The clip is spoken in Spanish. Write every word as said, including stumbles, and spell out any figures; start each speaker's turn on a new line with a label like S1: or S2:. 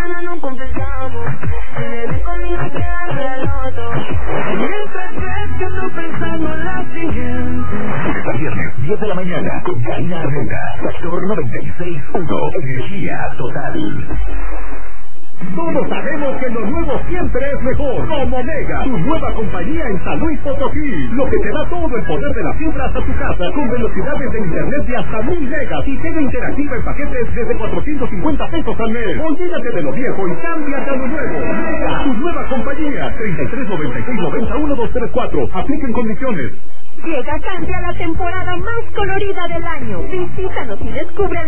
S1: semana no confesamos. Si me ves conmigo quedarme al otro. Mientras ves que ando pensando en la siguiente.
S2: Lunes a viernes, diez de la mañana, con Karina Arrenda. Factor noventa y seis punto uno. Energía total.
S3: Todos sabemos que lo nuevo siempre es mejor. Como Mega, tu nueva compañía en San Luis Potosí. Lo que te da todo el poder de la fibra hasta tu casa, con velocidades de internet de hasta mil megas y tele interactiva en paquetes desde cuatrocientos cincuenta pesos al mes. Olvídate de lo viejo y cámbiate a lo nuevo. Mega, tu nueva compañía. treinta y tres noventa y seis noventa uno dos tres cuatro. Apliquen condiciones.
S4: Llega Cambia la temporada más colorida del año. Visítanos y descubre